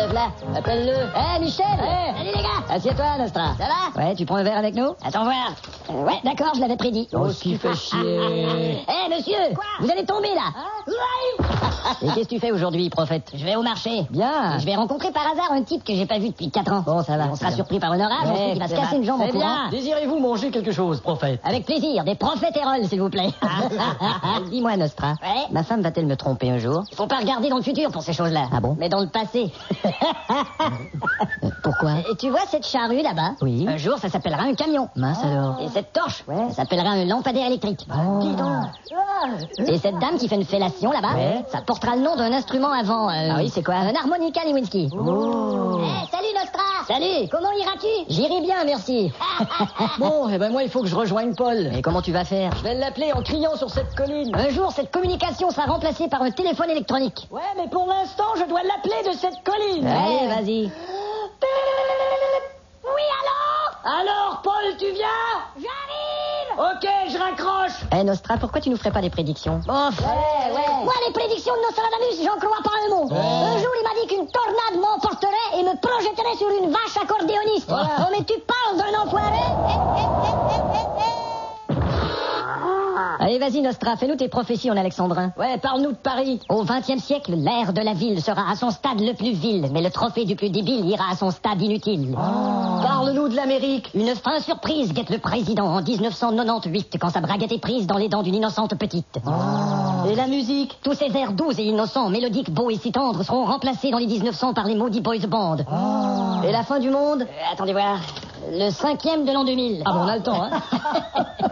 Pilote là, appelle-le. Michel. Salut les gars. Assieds-toi, Nostra. Ça va? Ouais, tu prends un verre avec nous? Attends voir. Ouais, d'accord, je l'avais prédit. Oh, ce qui fait chier. Monsieur. Quoi? Vous allez tomber là. Et qu'est-ce que tu fais aujourd'hui, prophète? Je vais au marché. Bien. Je vais rencontrer par hasard un type que j'ai pas vu depuis 4 ans. Bon, ça va. On sera surpris par un orage, ensuite il va se casser une jambe en courant. Désirez-vous manger quelque chose, prophète? Avec plaisir, des profiteroles, s'il vous plaît. Dis-moi, Nostra. Ouais? Ma femme va-t-elle me tromper un jour? Faut pas regarder dans le futur pour ces choses-là. Ah bon? Mais dans le passé. Pourquoi? Et tu vois cette charrue là-bas? Oui. Un jour, ça s'appellera un camion. Mince alors. Et cette torche? Ouais. Ça s'appellera un lampadaire électrique. Dis donc. Et cette dame qui fait une fellation là-bas? Ouais. Ça portera le nom d'un instrument avant. Ah oui, c'est quoi? Un harmonica Lewinsky. Oh. Salut Nostra. Salut. Comment iras-tu? J'irai bien, merci. Bon, moi, il faut que je rejoigne Paul. Et comment tu vas faire? Je vais l'appeler en criant sur cette colline. Un jour, cette communication sera remplacée par un téléphone électronique. Ouais, mais pour l'instant, je dois l'appeler de cette colline. Allez, vas-y. Oui, allô? Alors, Paul, tu viens? J'arrive! Ok, je raccroche. Nostra, pourquoi tu nous ferais pas des prédictions? Moi, les prédictions de Nostradamus, j'en crois pas un mot. Un jour, il m'a dit qu'une tornade m'emporterait et me projetterait sur une vache accordéoniste. Voilà. Oh, mais tu parles d'un enfoiré? Allez, vas-y, Nostra, fais-nous tes prophéties en alexandrin. Ouais, parle-nous de Paris. Au XXe siècle, l'air de la ville sera à son stade le plus vil, mais le trophée du plus débile ira à son stade inutile. Parle-nous de l'Amérique. Une fin surprise guette le président en 1998, quand sa braguette est prise dans les dents d'une innocente petite. Et la musique? Tous ces airs doux et innocents, mélodiques, beaux et si tendres, seront remplacés dans les 1900 par les maudits boys band. Et la fin du monde? Attendez voir. Le 5e de l'an 2000. Ah bon, on a le temps, hein.